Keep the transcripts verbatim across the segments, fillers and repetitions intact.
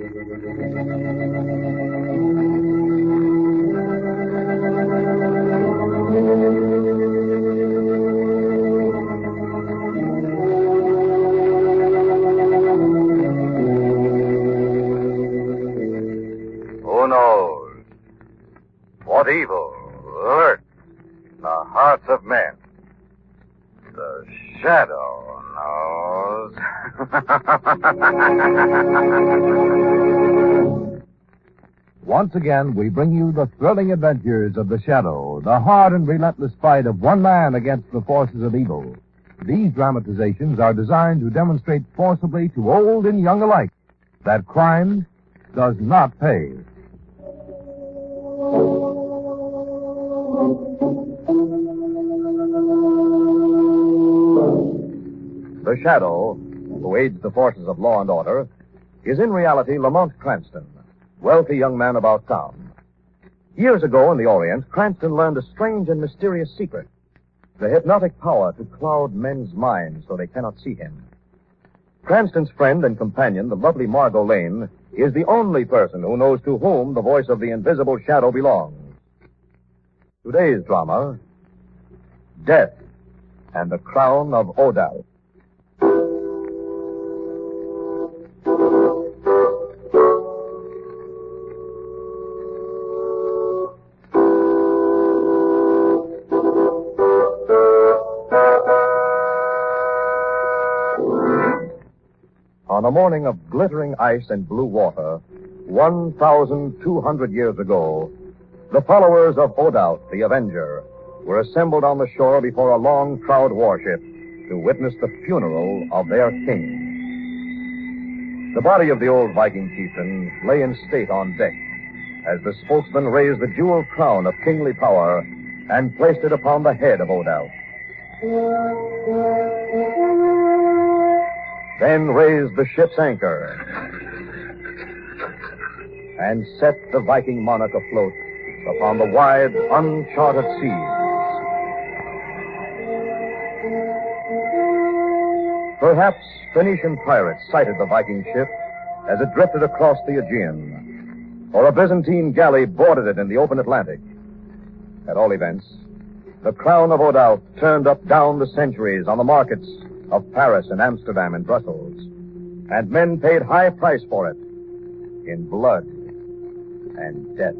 Who knows what evil lurks in the hearts of men? The Shadow knows. Once again, we bring you the thrilling adventures of the Shadow, the hard and relentless fight of one man against the forces of evil. These dramatizations are designed to demonstrate forcibly to old and young alike that crime does not pay. The Shadow, who aids the forces of law and order, is in reality Lamont Cranston, wealthy young man about town. Years ago in the Orient, Cranston learned a strange and mysterious secret, the hypnotic power to cloud men's minds so they cannot see him. Cranston's friend and companion, the lovely Margot Lane, is the only person who knows to whom the voice of the invisible Shadow belongs. Today's drama, Death and the Crown of Odal. On a morning of glittering ice and blue water, one thousand two hundred years ago, the followers of Odaut, the Avenger, were assembled on the shore before a long-prowed warship to witness the funeral of their king. The body of the old Viking chieftain lay in state on deck as the spokesman raised the jeweled crown of kingly power and placed it upon the head of Odaut. Then raised the ship's anchor and set the Viking monarch afloat upon the wide, uncharted seas. Perhaps Phoenician pirates sighted the Viking ship as it drifted across the Aegean, or a Byzantine galley boarded it in the open Atlantic. At all events, the crown of Odaut turned up down the centuries on the markets of Paris and Amsterdam and Brussels, and men paid high price for it in blood and death.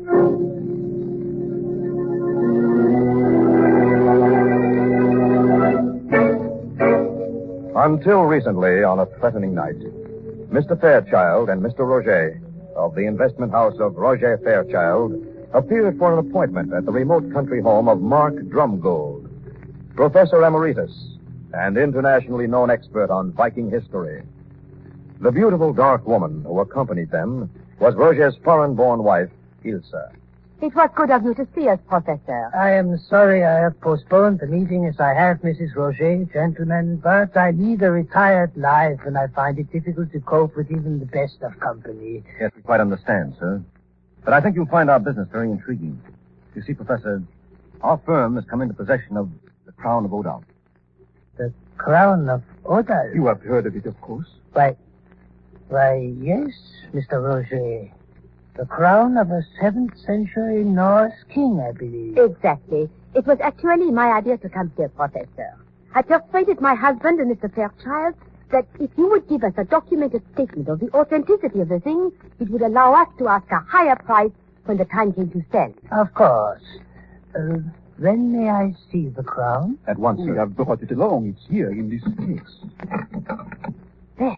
Until recently, on a threatening night, Mister Fairchild and Mister Roget of the investment house of Roget Fairchild appeared for an appointment at the remote country home of Mark Drumgold, Professor Emeritus and internationally known expert on Viking history. The beautiful dark woman who accompanied them was Roget's foreign-born wife, Ilsa. It was good of you to see us, Professor. I am sorry I have postponed the meeting as I have, Missus Roget, gentlemen, but I lead a retired life and I find it difficult to cope with even the best of company. Yes, we quite understand, sir. But I think you'll find our business very intriguing. You see, Professor, our firm has come into possession of the Crown of Odaut. The Crown of Odaut? You have heard of it, of course. Why, why, yes, Mister Roget. The crown of a seventh century Norse king, I believe. Exactly. It was actually my idea to come here, Professor. I persuaded my husband and Mister Fairchild that if you would give us a documented statement of the authenticity of the thing, it would allow us to ask a higher price when the time came to sell. Of course. Uh, when may I see the crown? At once, sir. We have brought it along. It's here in this case. There.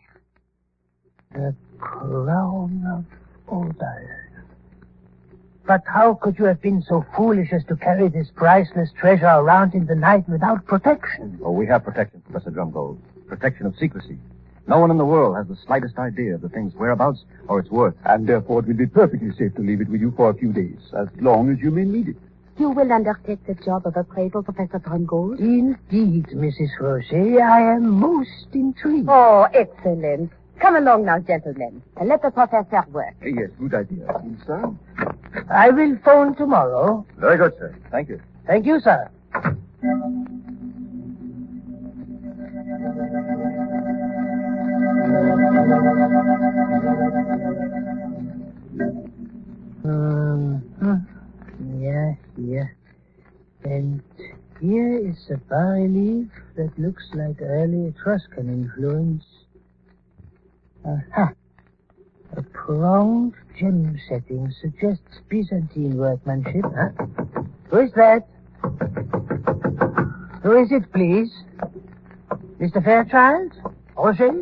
The crown of Odaut. But how could you have been so foolish as to carry this priceless treasure around in the night without protection? Oh, we have protection, Professor Drumgold. Protection of secrecy. No one in the world has the slightest idea of the thing's whereabouts or its worth. And therefore it will be perfectly safe to leave it with you for a few days, as long as you may need it. You will undertake the job of appraisal, Professor Drumgold? Indeed, Missus Roget. I am most intrigued. Oh, excellent. Come along now, gentlemen, and let the professor work. Yes, good idea. Ilsa? I will phone tomorrow. Very good, sir. Thank you. Thank you, sir. bas-relief that looks like early Etruscan influence. Aha. A pronged gem setting suggests Byzantine workmanship. Huh? Who is that? Who is it, please? Mister Fairchild? Roger?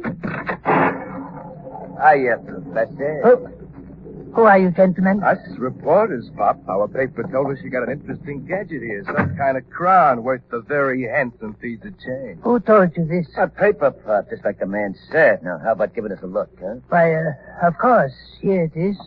Hiya, Professor. Oh. Who are you, gentlemen? Us reporters, Pop. Our paper told us you got an interesting gadget here. Some kind of crown worth a very handsome piece of change. Who told you this? A paper, Pop, just like the man said. Now, how about giving us a look, huh? Why, uh, of course. Here it is.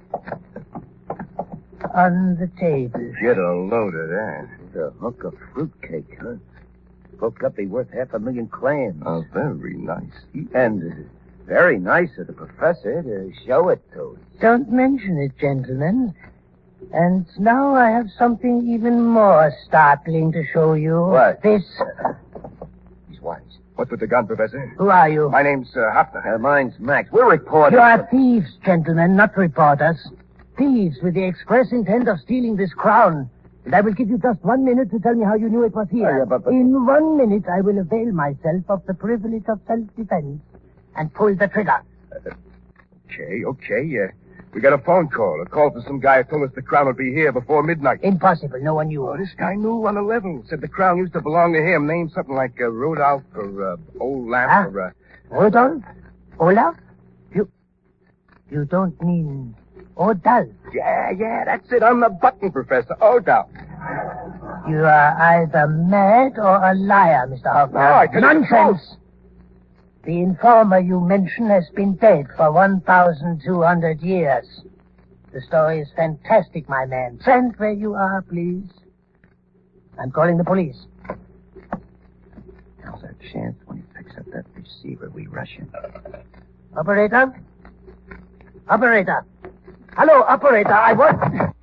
On the table. Get a load of that. A hunk of fruitcake, huh? Spoke up, be worth half a million clams. Oh, very nice. And uh, very nice of the professor to show it to us. Don't mention it, gentlemen. And now I have something even more startling to show you. What? This. He's wise. What's with the gun, Professor? Who are you? My name's uh, Hafner. Uh, mine's Max. We're reporters. You are thieves, gentlemen, not reporters. Thieves with the express intent of stealing this crown. And I will give you just one minute to tell me how you knew it was here. Oh, yeah, but, but... In one minute, I will avail myself of the privilege of self-defense and pull the trigger. Uh, okay, okay. Uh, we got a phone call. A call from some guy who told us the crown would be here before midnight. Impossible. No one knew. Oh, this guy knew on the level. Said the crown used to belong to him. Named something like uh, Rodolph or uh, Old Lamp Huh? or... Uh... Rodolph? Olaf? You... You don't mean... Odalf? Yeah, yeah, that's it. I'm the button, Professor. Odalf. You are either mad or a liar, Mister Hoffman. No, I tell you the Nonsense! The informer you mention has been dead for one thousand two hundred years. The story is fantastic, my man. Stand where you are, please. I'm calling the police. Now's our chance. When he picks up that receiver, we rush him. Operator? Operator? Hello, operator. I want...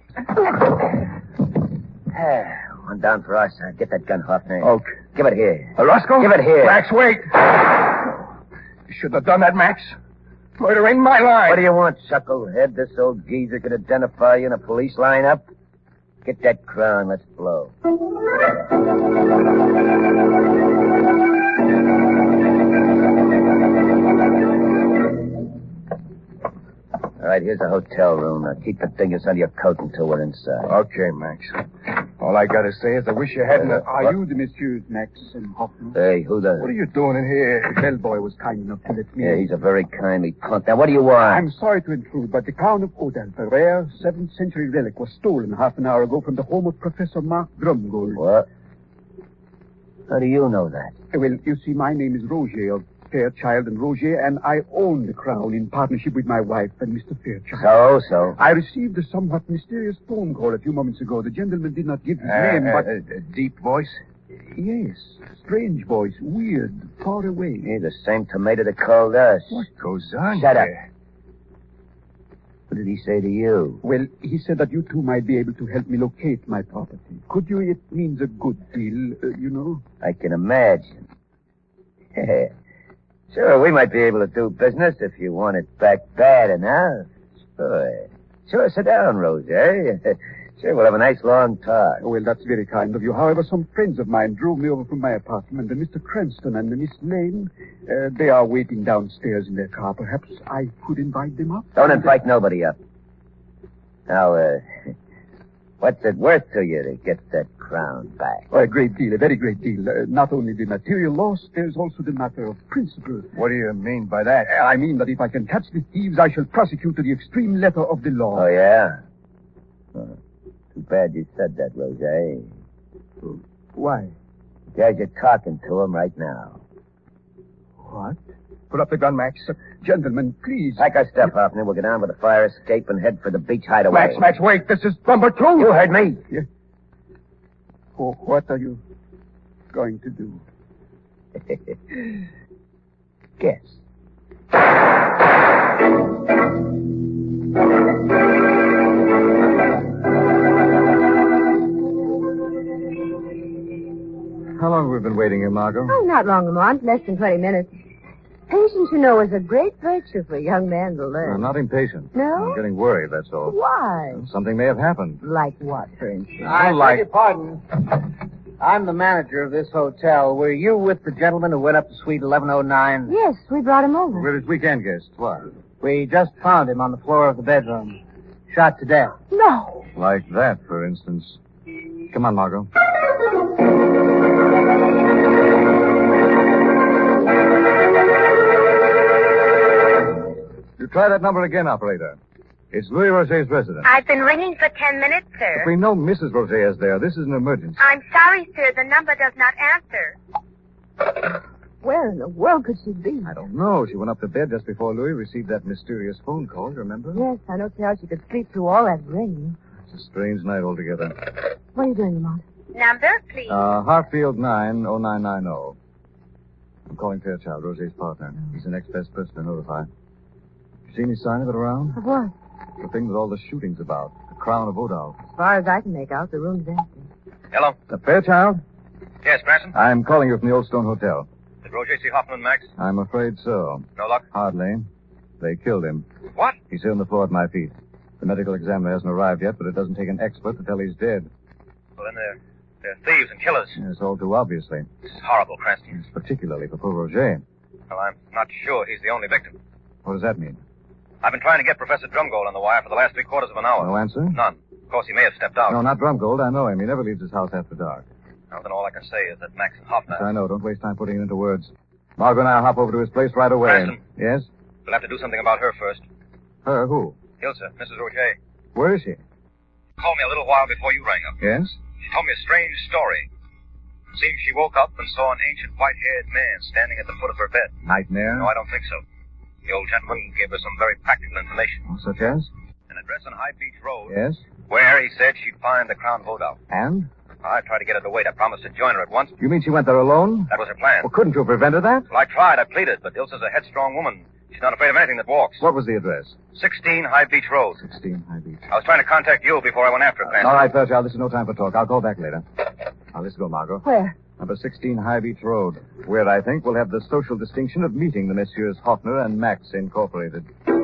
Ah, one down for us. Uh, get that gun, Hoffner. Oak. Give it here. Uh, Roscoe? Give it here. Max, wait. You shouldn't have done that, Max. Murder ain't my line. What do you want, chucklehead? This old geezer could identify you in a police lineup? Get that crown. Let's blow. All right, here's the hotel room. Now keep the dingus under your coat until we're inside. Okay, Max. All I gotta say is I wish you hadn't... Uh, Are what? you the Messieurs Max and Hoffman? Hey, who the... What are you doing in here? The bellboy was kind enough to let me Yeah, in. he's a very kindly punk. Now, what do you want? I'm sorry to intrude, but the crown of Odalf, a rare seventh century relic, was stolen half an hour ago from the home of Professor Mark Drumgold. What? How do you know that? Uh, Well, you see, my name is Roger of Fairchild and Roger, and I own the crown in partnership with my wife and Mister Fairchild. So, so. I received a somewhat mysterious phone call a few moments ago. The gentleman did not give his Uh, name, uh, but... uh, uh, deep voice? Yes, strange voice, weird, far away. Hey, the same tomato that called us. What goes on Shut up. here? What did he say to you? Well, he said that you two might be able to help me locate my property. Could you? It means a good deal, uh, you know. I can imagine. Sure, we might be able to do business if you want it back bad enough. Sure. Sure, sit down, Roger. Sure, we'll have a nice long talk. Oh, well, that's very kind of you. However, some friends of mine drove me over from my apartment, and Mister Cranston and Miss Lane, uh, they are waiting downstairs in their car. Perhaps I could invite them up? Don't invite nobody up. Now, uh, what's it worth to you to get that crown back? Oh, a great deal, a very great deal. Uh, not only the material loss, there's also the matter of principle. What do you mean by that? Uh, I mean that if I can catch the thieves, I shall prosecute to the extreme letter of the law. Oh, yeah? Oh, too bad you said that, Roger. Why? Guys, you're talking to him right now. What? Put up the gun, Max. Gentlemen, please. Pack our stuff up, and then we'll get down with the fire escape and head for the beach hideaway. Max, Max, wait. This is number two. You heard me. Yeah. Oh, what are you going to do? Guess. How long have we been waiting here, Margot? Oh, not long, Lamont. Less than twenty minutes. Patience, you know, is a great virtue for a young man to learn. I'm not impatient. No? I'm getting worried, that's all. Why? Something may have happened. Like what, for instance? I like... pardon. I'm the manager of this hotel. Were you with the gentleman who went up to suite eleven oh nine? Yes, we brought him over. We're his weekend guests. What? We just found him on the floor of the bedroom. Shot to death. No. Like that, for instance. Come on, Margot. You try that number again, operator. It's Louis Roget's residence. I've been ringing for ten minutes, sir. If we know Missus Roget is there, this is an emergency. I'm sorry, sir. The number does not answer. Where in the world could she be? I don't know. She went up to bed just before Louis received that mysterious phone call, remember? Yes, I don't see how she could sleep through all that ringing. It's a strange night altogether. What are you doing, Lamont? Number, please. Uh, Hartfield nine oh nine nine oh. I'm calling Fairchild, Roget's partner. He's the next best person to notify. You see any sign of it around? Of what? The thing that all the shooting's about. The Crown of Odal. As far as I can make out, the room's empty. Hello? Uh, Fairchild? Yes, Branson? I'm calling you from the Old Stone Hotel. Did Roget see Hoffman and Max? I'm afraid so. No luck? Hardly. They killed him. What? He's here on the floor at my feet. The medical examiner hasn't arrived yet, but it doesn't take an expert to tell he's dead. Well, then they're, they're thieves and killers. Yes, all too obviously. This is horrible, Cranston. Particularly for poor Roget. Well, I'm not sure he's the only victim. What does that mean? I've been trying to get Professor Drumgold on the wire for the last three quarters of an hour. No answer? None. Of course, he may have stepped out. No, not Drumgold. I know him. He never leaves his house after dark. Well, then all I can say is that Max and Hoffman... Yes, I know. Don't waste time putting it into words. Margot and I'll hop over to his place right away. Cranston. Yes? We'll have to do something about her first. Her? Who? Ilsa, Missus Roget. Where is she? Called me a little while before you rang up. Yes? She told me a strange story. Seems she woke up and saw an ancient white-haired man standing at the foot of her bed. Nightmare? No, I don't think so. The old gentleman gave her some very practical information. Oh, such as? An address on High Beach Road. Yes? Where, he said, she'd find the Crown Vodout. And? I tried to get her to wait. I promised to join her at once. You mean she went there alone? That was her plan. Well, couldn't you have prevented that? Well, I tried. I pleaded, but Ilsa's a headstrong woman. She's not afraid of anything that walks. What was the address? sixteen High Beach Road. sixteen High Beach. I was trying to contact you before I went after her, Cranston. All right, Fairchild, this is no time for talk. I'll call back later. Now, let's go, Margot. Where? Number sixteen High Beach Road, where I think we'll have the social distinction of meeting the Messieurs Hoffner and Max Incorporated.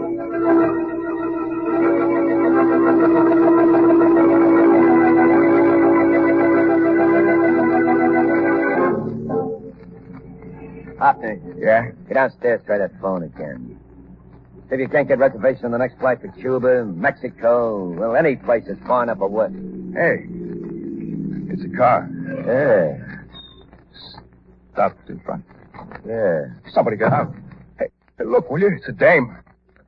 Hoffner. Yeah? Get downstairs, try that phone again. See if you can't get reservation on the next flight for Cuba, Mexico, well, any place that's far enough away. Hey. It's a car. Yeah. Stopped in front. Yeah. Somebody got out. Hey, hey, look, will you? It's a dame.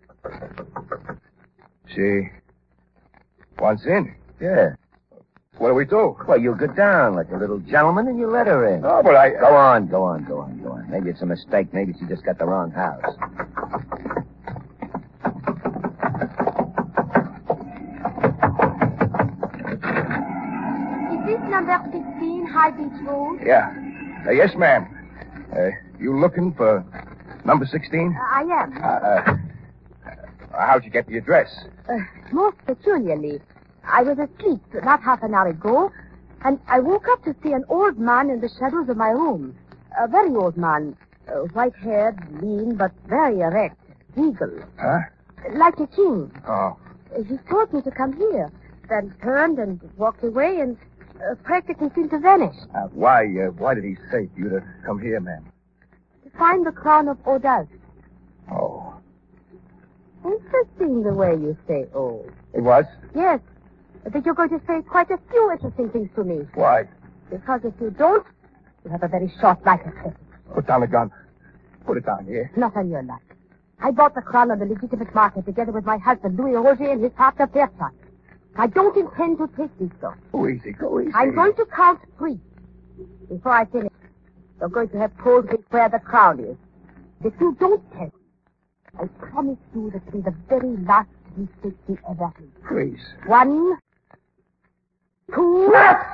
She wants in. Yeah. What do we do? Well, you go down like a little gentleman and you let her in. Oh, but I... Go on, go on, go on, go on. Maybe it's a mistake. Maybe she just got the wrong house. Is this number sixteen High Beach Road? Yeah. Uh, yes, ma'am. Uh, you looking for number sixteen? Uh, I am. Uh, uh, uh, how'd you get the address? Uh, most peculiarly. I was asleep not half an hour ago, and I woke up to see an old man in the shadows of my room. A very old man. Uh, white-haired, lean, but very erect. Regal. Huh? Like a king. Oh. Uh, he told me to come here, then turned and walked away and uh, practically seemed to vanish. Uh, why, uh, why did he say for you to come here, ma'am? To find the crown of Odal. Oh. Interesting the way you say oh. It was? Yes. But you're going to say quite a few interesting things to me. Why? Because if you don't, you have a very short life expectancy. Put down the gun. Put it down here. Not on your life. I bought the crown on the legitimate market together with my husband, Louis Roget, and his partner, Fairchild. I don't intend to take this, though. Go easy, go easy. I'm going to count three. Before I finish, you're going to have told me where the crown is. If you don't tell me, I promise you that will be the very last mistake you ever made. Please. One, two...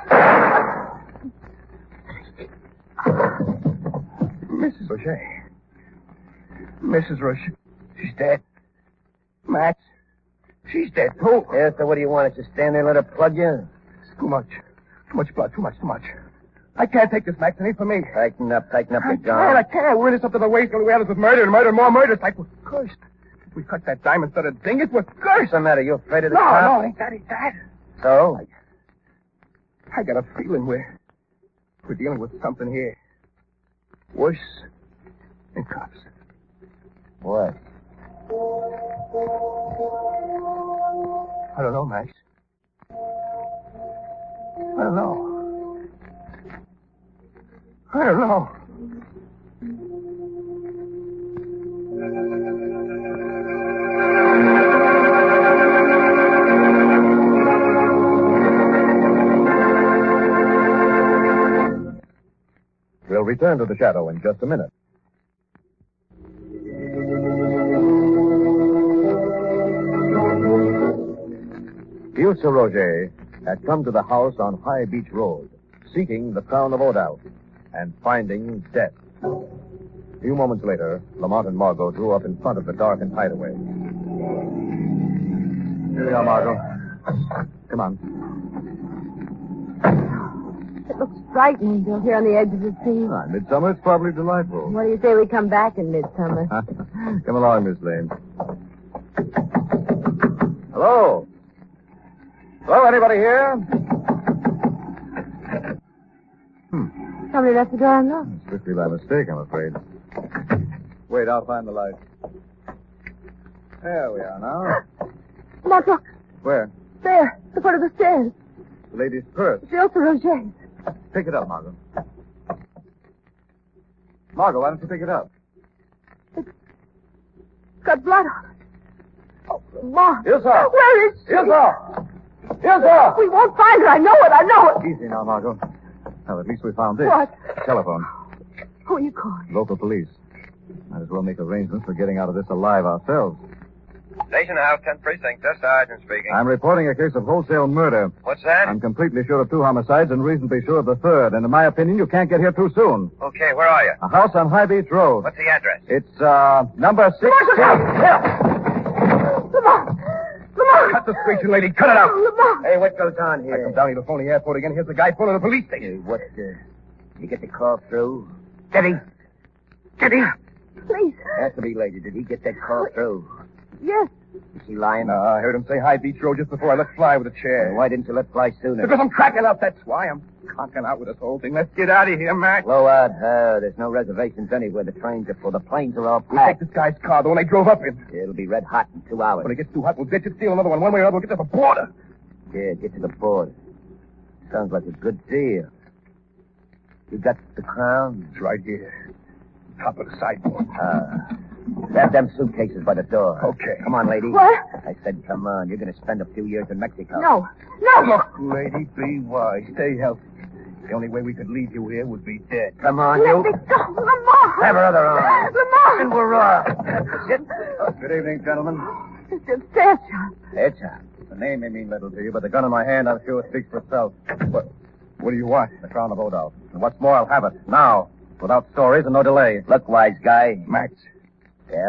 Missus Roget. Missus Roget. She's dead. Max. She's dead, too. Yeah, so what do you want? Us to stand there and let her plug you? It's too much. Too much blood. Too much, too much. I can't take this, Max. It ain't for me. Tighten up, tighten up I your can't, gun. I can't. We're in this up to the waist, and we had us with murder and murder and more murder. It's like we're cursed. If we cut that diamond stud of ding it, we're cursed. What's the matter? You afraid of the No, cops? no, ain't that, ain't that. So? I got a feeling we're, We're dealing with something here. Worse than cops. What? I don't know, Max. I don't know. I don't know. We'll return to the Shadow in just a minute. Ilse Roger had come to the house on High Beach Road, seeking the Crown of O'Dowd, and finding death. A few moments later, Lamont and Margot drew up in front of the darkened hideaway. Here we are, Margot. Come on. It looks frightening, Bill, here on the edge of the sea. Ah, midsummer, it's probably delightful. What do you say we come back in midsummer? Come along, Miss Lane. Hello? Hello, anybody here? Hmm. Somebody left the door unlocked. Strictly by mistake, I'm afraid. Wait, I'll find the light. There we are now. Mark, look. Where? There, the foot of the stairs. The lady's purse. It's Ilse Roger's. Pick it up, Margot. Margot, why don't you pick it up? It's got blood on it. Oh, Mark. Ilse! Where is she? Ilse! Ilse! We won't find her. I know it. I know it. Easy now, Margot. Well, at least we found this. What? Telephone. Who are you calling? Local police. Might as well make arrangements for getting out of this alive ourselves. Station House, tenth Precinct. This Sergeant speaking. I'm reporting a case of wholesale murder. What's that? I'm completely sure of two homicides and reasonably sure of the third. And in my opinion, you can't get here too soon. Okay, where are you? A house on High Beach Road. What's the address? It's, uh, number sixteen. Lamont! Lamont! Cut the screeching, lady. Cut it out. Lamont! Hey, what goes on I here? come down here to the phony airport again. Here's the guy pulling the police station. Hey, what, uh, you get the call through? Did he? Did he? Please. Has to be, lady. Did he get that call through? Yes. Is he lying? No, I heard him say High Beach Road just before I let fly with a chair. Why didn't you let fly sooner? Because I'm cracking up, that's why. I'm conking out with this whole thing. Let's get out of here, Max. Blow out. Uh, there's no reservations anywhere. The trains are full. The planes are all We'll take packed. this guy's car, the one I drove up in. It'll be red hot in two hours. When it gets too hot, we'll ditch it, steal another one. One way or another, we'll get to the border. Yeah, get to the border. Sounds like a good deal. You got the crown? It's right here. Top of the sideboard. Ah. Grab them suitcases by the door. Okay. Come on, lady. What? I said come on. You're going to spend a few years in Mexico. No. No. Look, lady, be wise. Stay healthy. The only way we could leave you here would be dead. Come on, Let you. me go. Lamont! Have her other arm. Lamont! And we're off. Good evening, gentlemen. Mister Fairchild. It's a... The name may mean little to you, but the gun in my hand, I'm sure, speaks for itself. What? What do you want? The Crown of O'Dowd. And what's more, I'll have it. Now. Without stories and no delay. Look, wise guy. Max, Yeah?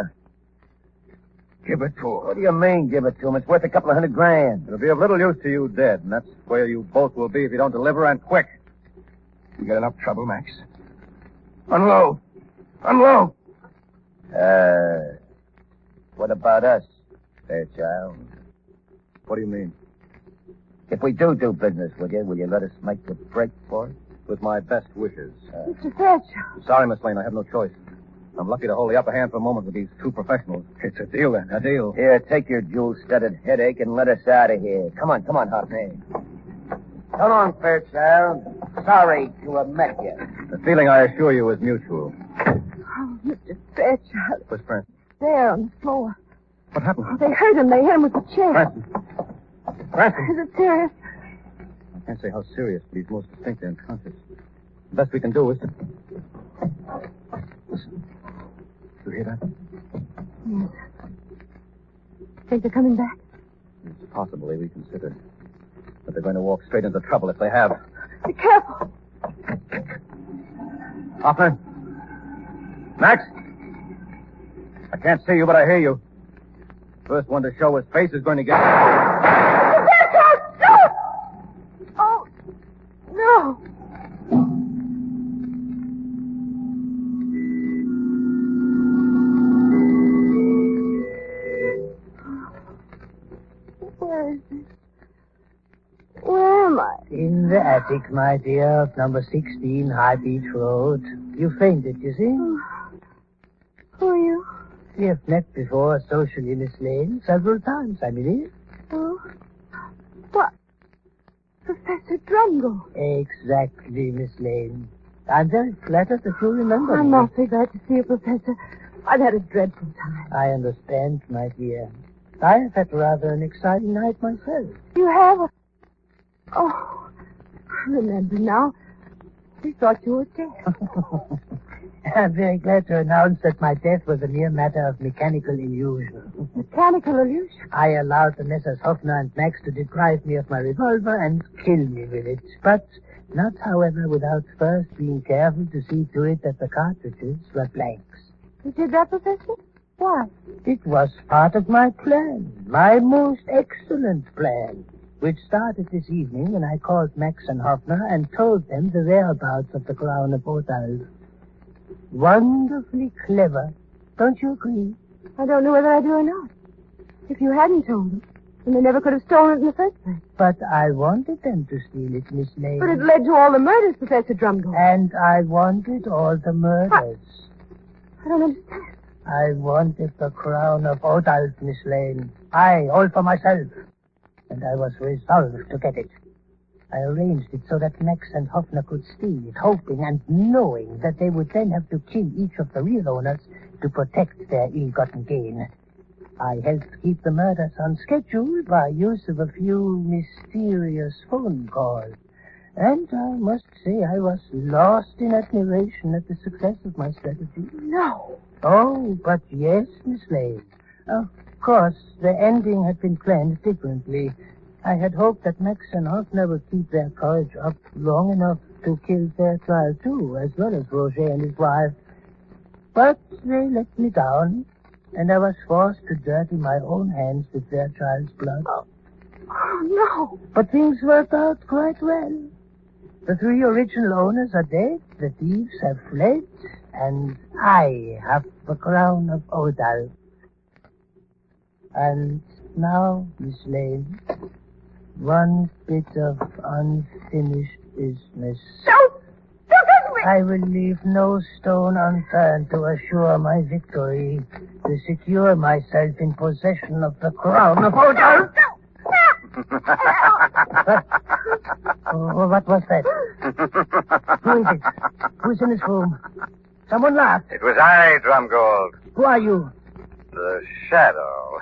give it to her. What do you mean, give it to him? It's worth a couple of hundred grand. It'll be of little use to you dead, and that's where you both will be if you don't deliver, and quick. We got enough trouble, Max. Unload. Unload. Uh, what about us, Fairchild? What do you mean? If we do do business with you, will you let us make the break for it? With my best wishes. Uh, Mister Fairchild. Sorry, Miss Lane, I have no choice. I'm lucky to hold the upper hand for a moment with these two professionals. It's a deal, then. A deal. Here, take your jewel-studded headache and let us out of here. Come on, come on, Hoppy. Come on, Fairchild. Sorry to have met you. The feeling, I assure you, is mutual. Oh, Mister Fairchild. Where's Cranston? There on the floor. What happened? Oh, they hurt him. They hit him with the chair. Cranston. Cranston. Is it serious? I can't say how serious, but he's most distinctly unconscious. The best we can do is to... Listen. You hear that? Yes. Think they're coming back? It's possible they reconsider. But they're going to walk straight into trouble if they have. Be careful. Hoffner? Max? I can't see you, but I hear you. First one to show his face is going to get... Fairchild, no! Oh, no. Where is this? Where am I? In the attic, my dear, of number sixteen High Beach Road. You fainted, you see? Oh. Who are you? We have met before socially, Miss Lane, several times, I believe. Oh. What? Professor Drumgold. Exactly, Miss Lane. I'm very flattered that you remember I'm me. awfully glad to see you, Professor. I've had a dreadful time. I understand, my dear. I have had rather an exciting night myself. You have? A... Oh, I remember now. We thought you were dead. I'm very glad to announce that my death was a mere matter of mechanical illusion. Mechanical illusion? I allowed the Messrs. Hoffner and Max to deprive me of my revolver and kill me with it. But not, however, without first being careful to see to it that the cartridges were blanks. You did that, Professor? Why? It was part of my plan, my most excellent plan, which started this evening when I called Max and Hoffner and told them the whereabouts of the Crown of Odalf. Wonderfully clever. Don't you agree? I don't know whether I do or not. If you hadn't told them, then they never could have stolen it in the first place. But I wanted them to steal it, Miss Lane. But it led to all the murders, Professor Drumgold. And I wanted all the murders. I, I don't understand. I wanted the Crown of Odalf, Miss Lane. I, all for myself. And I was resolved to get it. I arranged it so that Max and Hoffner could steal it, hoping and knowing that they would then have to kill each of the real owners to protect their ill-gotten gain. I helped keep the murders on schedule by use of a few mysterious phone calls. And I must say I was lost in admiration at the success of my strategy. No. Oh, but yes, Miss Lane. Of course, the ending had been planned differently. I had hoped that Max and Hoffner would keep their courage up long enough to kill Fairchild, too, as well as Roger and his wife. But they let me down, and I was forced to dirty my own hands with Fairchild's blood. Oh, oh no. But things worked out quite well. The three original owners are dead, the thieves have fled, and I have the Crown of Odalf. And now, Miss Lane, one bit of unfinished business. Don't! Don't hurt me! I will leave no stone unturned to assure my victory, to secure myself in possession of the Crown of Odalf. Oh, what was that? Who is it? Who's in this room? Someone laughed. It was I, Drumgold. Who are you? The Shadow.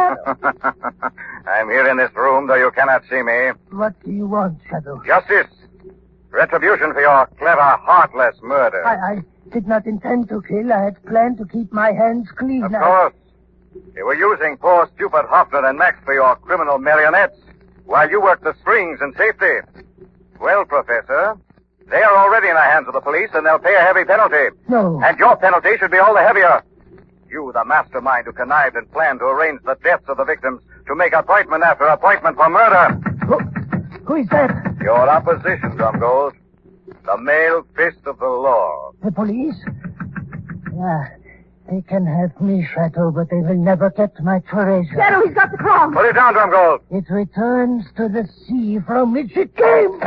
I'm here in this room, though you cannot see me. What do you want, Shadow? Justice. Retribution for your clever, heartless murder. I, I did not intend to kill. I had planned to keep my hands clean. Of I... course. You were using poor, stupid Hoffner and Max for your criminal marionettes, while you worked the strings in safety. Well, Professor, they are already in the hands of the police, and they'll pay a heavy penalty. No. And your penalty should be all the heavier. You, the mastermind who connived and planned to arrange the deaths of the victims to make appointment after appointment for murder. Who, who is that? Your opposition, Drumgold. The male fist of the law. The police? Yeah, they can have me, Shadow, but they will never get my treasure. Shadow, he's got the crown. Put it down, Drumgold. It returns to the sea from which it came.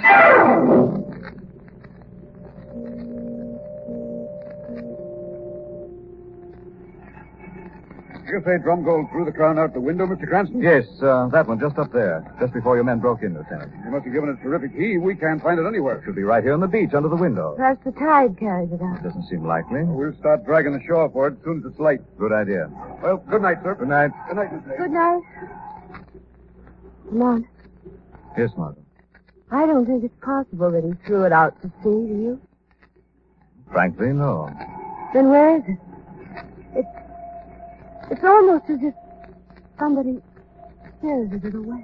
You say Drumgold threw the crown out the window, Mister Cranston? Yes, uh, that one, just up there. Just before your men broke in, Lieutenant. You must have given it a terrific heave. We can't find it anywhere. Should be right here on the beach, under the window. Perhaps the tide carried it out. Doesn't seem likely. We'll start dragging the shore for it as soon as it's light. Good idea. Well, good night, sir. Good night. Good night, Miss Lane. Good night. Come on. Yes, Margaret. I don't think it's possible that he threw it out to sea, do you? Frankly, no. Then where is it? It's, it's almost as if somebody spirited it away.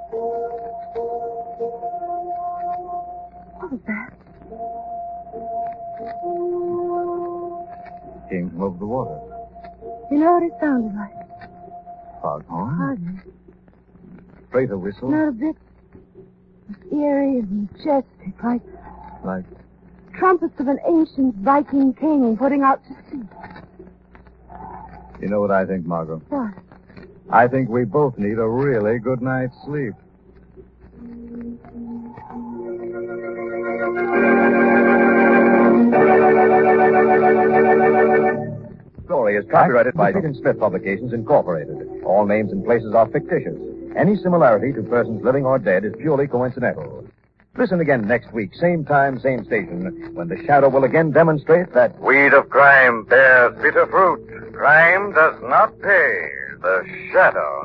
What was that? Came from over the water. You know what it sounded like? Foghorn? Hardly. Freighter whistle? Not a bit. It's eerie and majestic, like Like... trumpets of an ancient Viking king putting out to sea. You know what I think, Margot? What? I think we both need a really good night's sleep. Valley is copyrighted by Street and Smith Publications, Incorporated. All names and places are fictitious. Any similarity to persons living or dead is purely coincidental. Listen again next week, same time, same station, when the Shadow will again demonstrate that weed of crime bears bitter fruit. Crime does not pay. The Shadow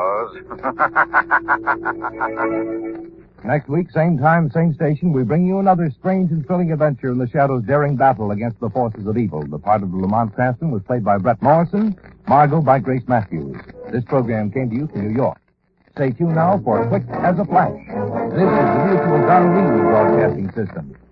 knows. Next week, same time, same station, we bring you another strange and thrilling adventure in the Shadow's daring battle against the forces of evil. The part of Lamont Cranston was played by Brett Morrison, Margot by Grace Matthews. This program came to you from New York. Stay tuned now for Quick as a Flash. This is the Mutual Don Reed Broadcasting System.